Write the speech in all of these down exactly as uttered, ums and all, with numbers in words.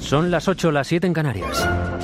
Son las ocho, las siete en Canarias.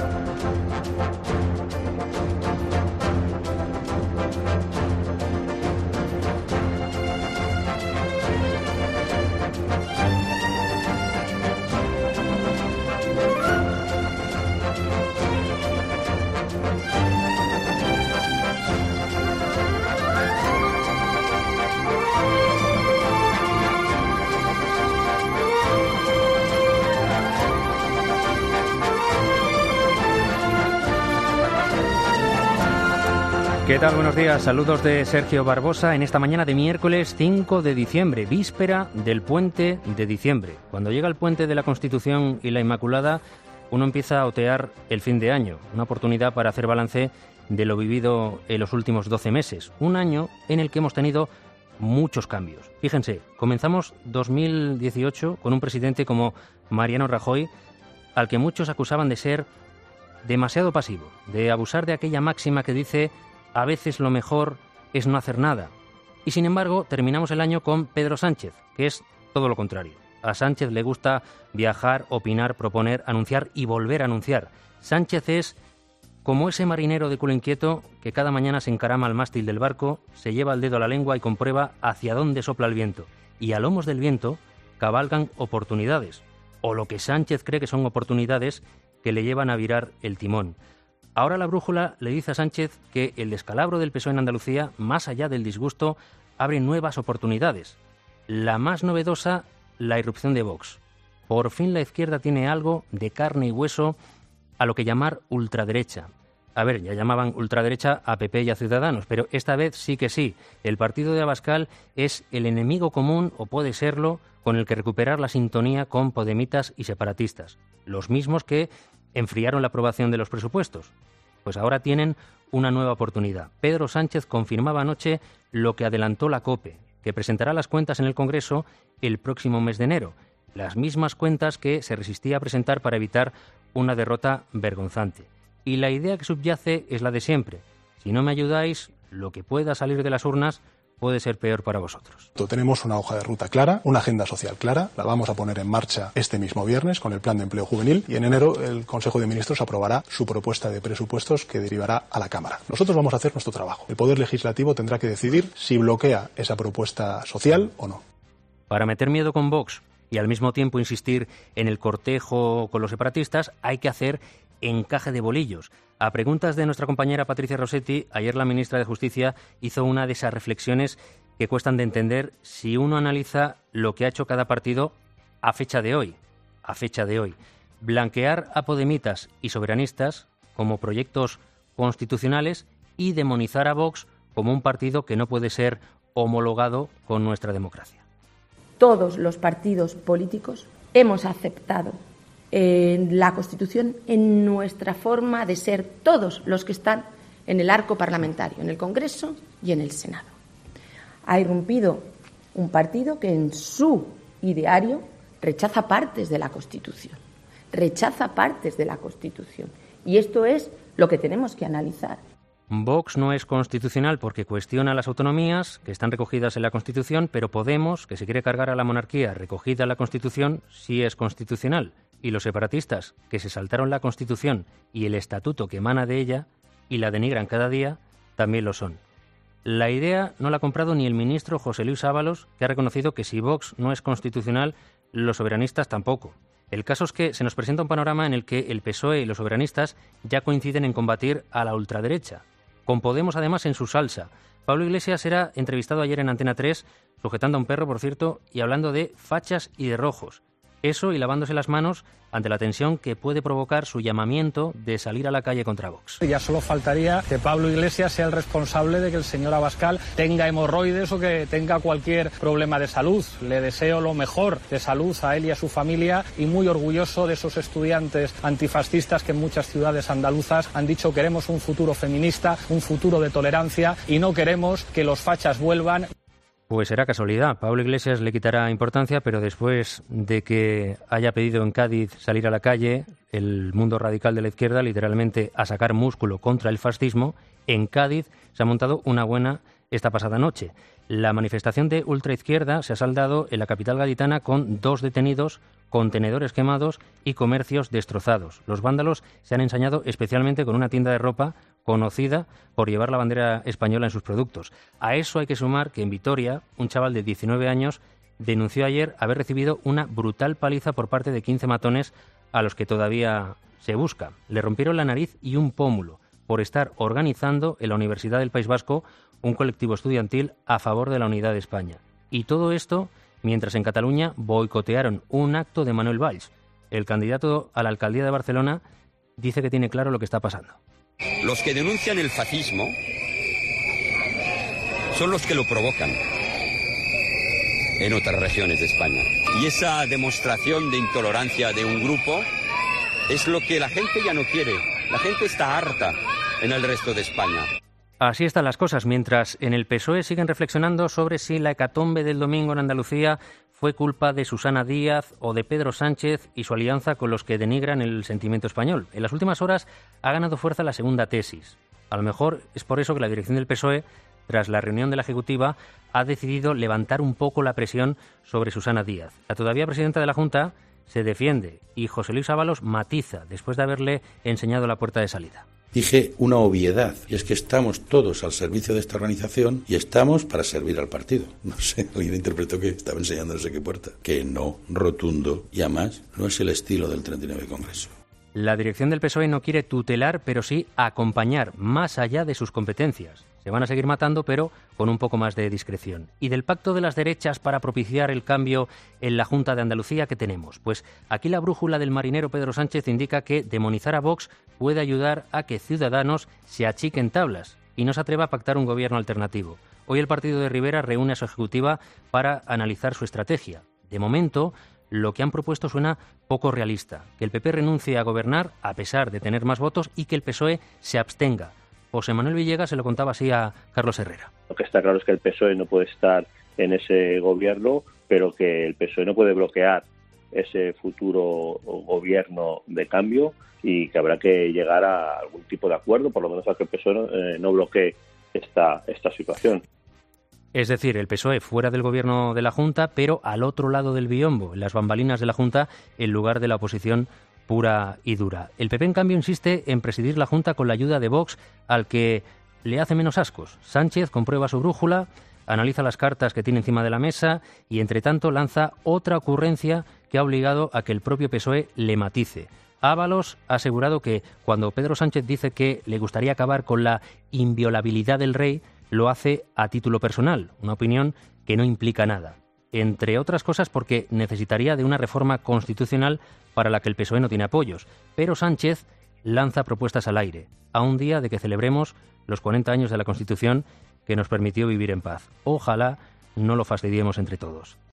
¿Qué tal? Buenos días. Saludos de Sergio Barbosa en esta mañana de miércoles cinco de diciembre, víspera del puente de diciembre. Cuando llega el puente de la Constitución y la Inmaculada, uno empieza a otear el fin de año, una oportunidad para hacer balance de lo vivido en los últimos doce meses. Un año en el que hemos tenido muchos cambios. Fíjense, comenzamos dos mil dieciocho con un presidente como Mariano Rajoy, al que muchos acusaban de ser demasiado pasivo, de abusar de aquella máxima que dice: a veces lo mejor es no hacer nada. Y sin embargo, terminamos el año con Pedro Sánchez, que es todo lo contrario. A Sánchez le gusta viajar, opinar, proponer, anunciar y volver a anunciar. Sánchez es como ese marinero de culo inquieto que cada mañana se encarama al mástil del barco, se lleva el dedo a la lengua y comprueba hacia dónde sopla el viento. Y a lomos del viento cabalgan oportunidades, o lo que Sánchez cree que son oportunidades que le llevan a virar el timón. Ahora la brújula le dice a Sánchez que el descalabro del P S O E en Andalucía, más allá del disgusto, abre nuevas oportunidades. La más novedosa, la irrupción de Vox. Por fin la izquierda tiene algo de carne y hueso a lo que llamar ultraderecha. A ver, ya llamaban ultraderecha a P P y a Ciudadanos, pero esta vez sí que sí. El partido de Abascal es el enemigo común, o puede serlo, con el que recuperar la sintonía con podemitas y separatistas. Los mismos que enfriaron la aprobación de los presupuestos. Pues ahora tienen una nueva oportunidad. Pedro Sánchez confirmaba anoche lo que adelantó la COPE, que presentará las cuentas en el Congreso el próximo mes de enero. Las mismas cuentas que se resistía a presentar para evitar una derrota vergonzante. Y la idea que subyace es la de siempre. Si no me ayudáis, lo que pueda salir de las urnas puede ser peor para vosotros. Tenemos una hoja de ruta clara, una agenda social clara, la vamos a poner en marcha este mismo viernes con el Plan de Empleo Juvenil y en enero el Consejo de Ministros aprobará su propuesta de presupuestos que derivará a la Cámara. Nosotros vamos a hacer nuestro trabajo. El Poder Legislativo tendrá que decidir si bloquea esa propuesta social o no. Para meter miedo con Vox y al mismo tiempo insistir en el cortejo con los separatistas, hay que hacer encaje de bolillos. A preguntas de nuestra compañera Patricia Rossetti, ayer la ministra de Justicia hizo una de esas reflexiones que cuestan de entender si uno analiza lo que ha hecho cada partido a fecha de hoy. A fecha de hoy. Blanquear a podemitas y soberanistas como proyectos constitucionales y demonizar a Vox como un partido que no puede ser homologado con nuestra democracia. Todos los partidos políticos hemos aceptado en la Constitución, en nuestra forma de ser, todos los que están en el arco parlamentario, en el Congreso y en el Senado. Ha irrumpido un partido que en su ideario rechaza partes de la Constitución, rechaza partes de la Constitución. Y esto es lo que tenemos que analizar. Vox no es constitucional porque cuestiona las autonomías que están recogidas en la Constitución, pero Podemos, que se quiere cargar a la monarquía recogida en la Constitución, sí es constitucional. Y los separatistas, que se saltaron la Constitución y el estatuto que emana de ella y la denigran cada día, también lo son. La idea no la ha comprado ni el ministro José Luis Ábalos, que ha reconocido que si Vox no es constitucional, los soberanistas tampoco. El caso es que se nos presenta un panorama en el que el P S O E y los soberanistas ya coinciden en combatir a la ultraderecha, con Podemos además en su salsa. Pablo Iglesias era entrevistado ayer en Antena tres, sujetando a un perro, por cierto, y hablando de fachas y de rojos. Eso y lavándose las manos ante la tensión que puede provocar su llamamiento de salir a la calle contra Vox. Ya solo faltaría que Pablo Iglesias sea el responsable de que el señor Abascal tenga hemorroides o que tenga cualquier problema de salud. Le deseo lo mejor de salud a él y a su familia y muy orgulloso de esos estudiantes antifascistas que en muchas ciudades andaluzas han dicho queremos un futuro feminista, un futuro de tolerancia y no queremos que los fachas vuelvan. Pues será casualidad. Pablo Iglesias le quitará importancia, pero después de que haya pedido en Cádiz salir a la calle, el mundo radical de la izquierda, literalmente a sacar músculo contra el fascismo, en Cádiz se ha montado una buena esta pasada noche. La manifestación de ultraizquierda se ha saldado en la capital gaditana con dos detenidos contenedores quemados y comercios destrozados. Los vándalos se han ensañado especialmente con una tienda de ropa conocida por llevar la bandera española en sus productos. A eso hay que sumar que en Vitoria, un chaval de diecinueve años denunció ayer haber recibido una brutal paliza por parte de quince matones a los que todavía se busca. Le rompieron la nariz y un pómulo por estar organizando en la Universidad del País Vasco un colectivo estudiantil a favor de la unidad de España. Y todo esto mientras en Cataluña boicotearon un acto de Manuel Valls. El candidato a la alcaldía de Barcelona dice que tiene claro lo que está pasando. Los que denuncian el fascismo son los que lo provocan en otras regiones de España. Y esa demostración de intolerancia de un grupo es lo que la gente ya no quiere. La gente está harta en el resto de España. Así están las cosas, mientras en el P S O E siguen reflexionando sobre si la hecatombe del domingo en Andalucía fue culpa de Susana Díaz o de Pedro Sánchez y su alianza con los que denigran el sentimiento español. En las últimas horas ha ganado fuerza la segunda tesis. A lo mejor es por eso que la dirección del P S O E, tras la reunión de la Ejecutiva, ha decidido levantar un poco la presión sobre Susana Díaz. La todavía presidenta de la Junta se defiende y José Luis Ábalos matiza después de haberle enseñado la puerta de salida. Dije una obviedad, y es que estamos todos al servicio de esta organización y estamos para servir al partido. No sé, alguien interpretó que estaba enseñando no sé qué puerta. Que no, rotundo, y además no es el estilo del treinta y nueve Congreso. La dirección del P S O E no quiere tutelar, pero sí acompañar más allá de sus competencias. Se van a seguir matando, pero con un poco más de discreción. ¿Y del pacto de las derechas para propiciar el cambio en la Junta de Andalucía qué tenemos? Pues aquí la brújula del marinero Pedro Sánchez indica que demonizar a Vox puede ayudar a que Ciudadanos se achiquen tablas y no se atreva a pactar un gobierno alternativo. Hoy el partido de Rivera reúne a su ejecutiva para analizar su estrategia. De momento, lo que han propuesto suena poco realista. Que el P P renuncie a gobernar a pesar de tener más votos y que el P S O E se abstenga. José Manuel Villegas se lo contaba así a Carlos Herrera. Lo que está claro es que el P S O E no puede estar en ese gobierno, pero que el P S O E no puede bloquear ese futuro gobierno de cambio y que habrá que llegar a algún tipo de acuerdo, por lo menos a que el P S O E no, eh, no bloquee esta, esta situación. Es decir, el P S O E fuera del gobierno de la Junta, pero al otro lado del biombo, en las bambalinas de la Junta, en lugar de la oposición pura y dura. El P P, en cambio, insiste en presidir la Junta con la ayuda de Vox, al que le hace menos ascos. Sánchez comprueba su brújula, analiza las cartas que tiene encima de la mesa y, entre tanto, lanza otra ocurrencia que ha obligado a que el propio P S O E le matice. Ábalos ha asegurado que cuando Pedro Sánchez dice que le gustaría acabar con la inviolabilidad del rey, lo hace a título personal, una opinión que no implica nada. Entre otras cosas porque necesitaría de una reforma constitucional para la que el P S O E no tiene apoyos. Pero Sánchez lanza propuestas al aire, a un día de que celebremos los cuarenta años de la Constitución que nos permitió vivir en paz. Ojalá no lo fastidiemos entre todos.